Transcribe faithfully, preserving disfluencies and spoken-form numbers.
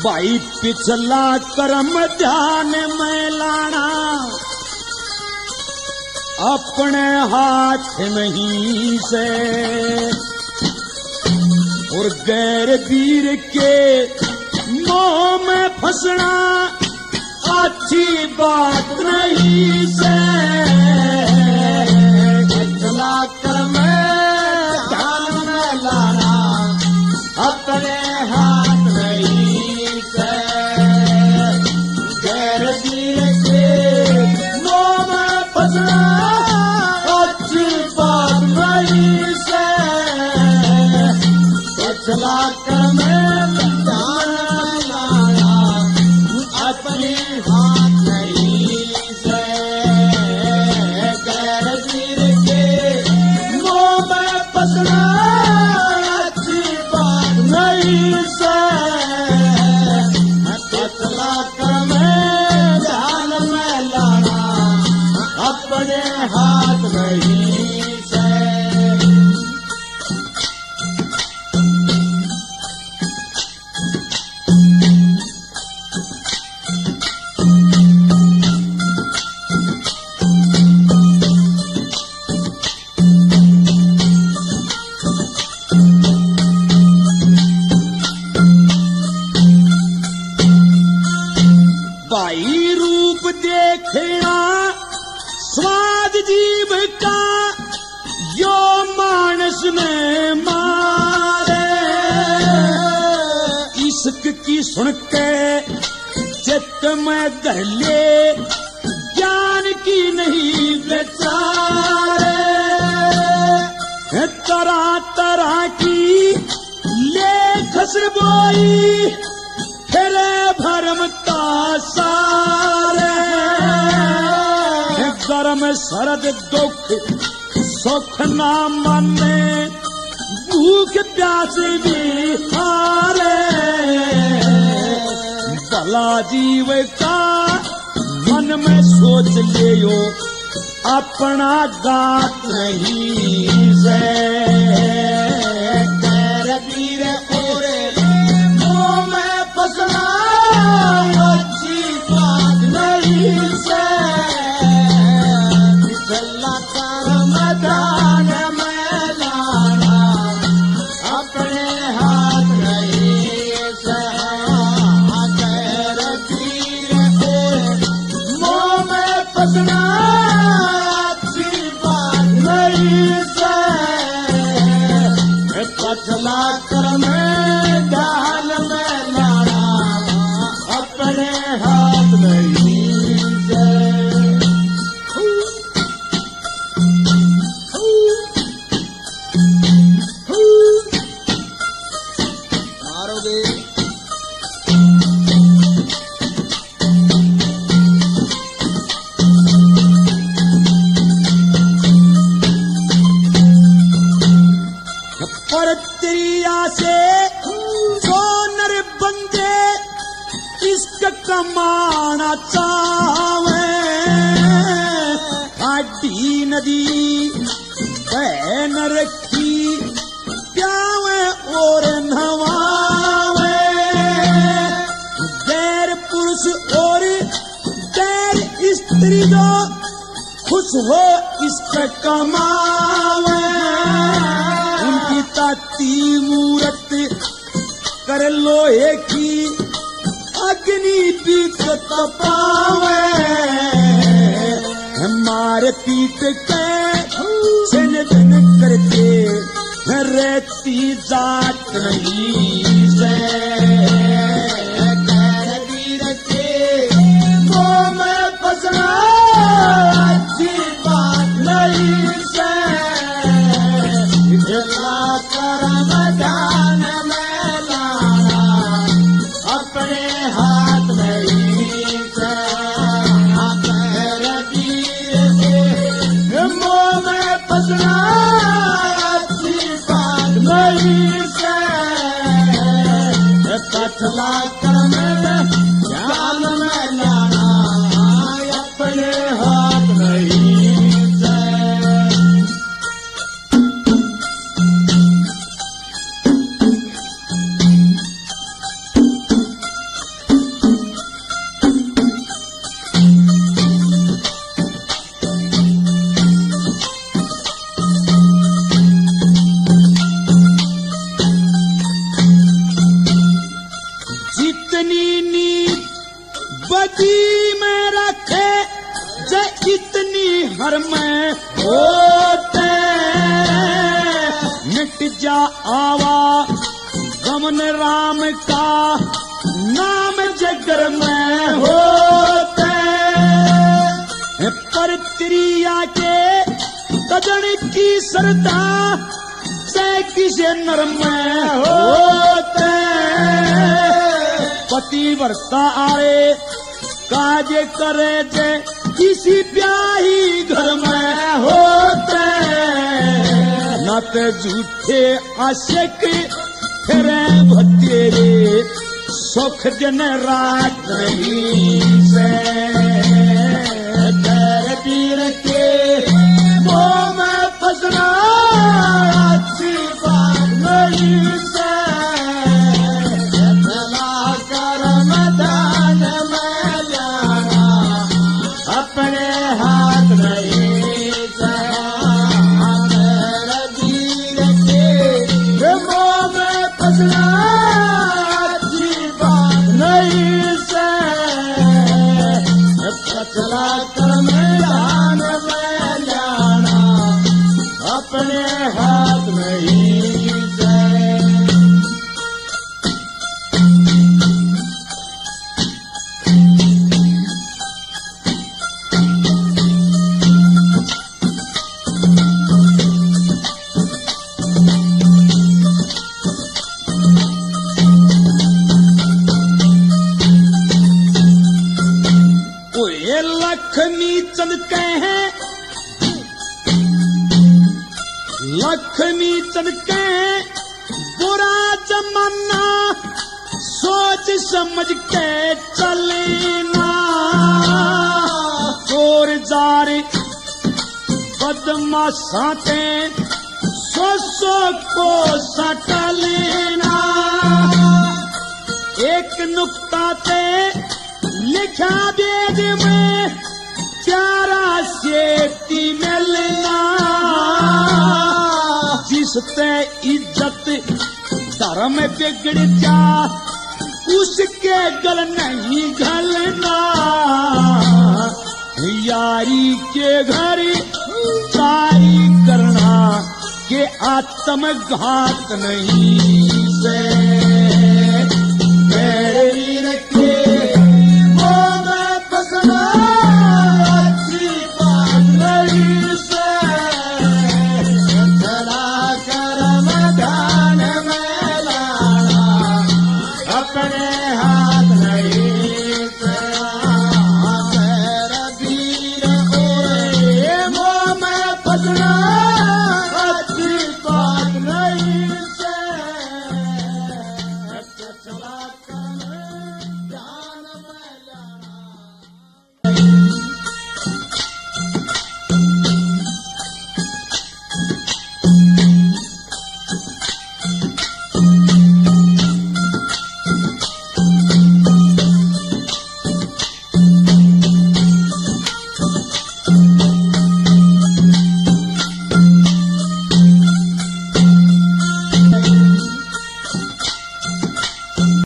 भाई पिछला कर्म ध्यान में लाना, अपने हाथ नहीं से, और गैर वीर के मोह में फंसना अच्छी बात नहीं से। पिछला कर्म ध्यान में लाना, अपने हाथ नहीं से, गैर वीर के मोह में फंसना अच्छी बात नहीं से। पिछला कर्म ध्यान में लाना, अपने हाथ नहीं से, गैर वीर के मोह में फंसना अच्छी बात नहीं से। पिछला कर्म ध्यान में लाना, अपने हाथ नहीं से। भाई रूप देखना स्वाद जीव का, यो मानस में मारे। इश्क की सुन के चित्त में धर ले, ज्ञान की नहीं बेचारे। तरह तरह की ले खसर बोई, फिर भरम का सारे। गर्म सरद दुख सुख ना माने, भूख प्यास भी हारे। भला जीव का मन में सोच लियो, अपना गात नहीं से। गैर वीर और मोह में फंसना अच्छी बात नहीं से। पिछला कर्म ध्यान में लाना, अपने हाथ नहीं से। गैर वीर और मोह में फंसना अच्छी बात नहीं से। पिछला कर्म ध्यान में लाना, अपने हाथ नहीं से। मारोगे पर त्रिया से जो नर बंदे इश्क कमाना चावे। आडी नदी बह न रखी, प्यावे और नवावे। गैर पुरुष और गैर स्त्री जो खुश हो इश्क कमावे। उनकी ताती मूरत कर लोहे की, अग्नि पीठ तपावे। मार पीट के छिन भिन करके, रहती जात नहीं से। गैर वीर के मोह में फंसना अच्छी बात नहीं से। पिछला कर्म ध्यान में लाना, अपने हाथ नहीं से। गैर वीर के मोह में फंसना अच्छी बात नहीं से। पिछला कर्म ध्यान में लाना, अपने हाथ नहीं से। मिट जा आवा गमन राम का नाम जगर में होते पर त्रिया के तजन की सरता से किसे नर में होते पतिव्रता आए काज करे जे किसी ब्याही घर में होते न ते झूठे आशिक फिरे भतेरे सुख जन रात नहीं से कर पीर के मोह में फसना अच्छी बात नहीं से भला कर्म दान में जाना अपने हाथ नहीं से कर पीर के मोह में फसना चला कर्म दान में जाना अपने हाथ नहीं से लक्ष्मी चंद कहे लक्ष्मी चंद कहे बुरा जमाना सोच समझ के चलना चोर जार बदमाशाते सो सो को सट लेना एक नुक्ता ते लिखा वेद में प्यारा सेती मिलना जिसते इज्जत धर्म बिगड़ जा उसके गल नहीं घलना यारी के घर चारी करना के आत्मघात नहीं से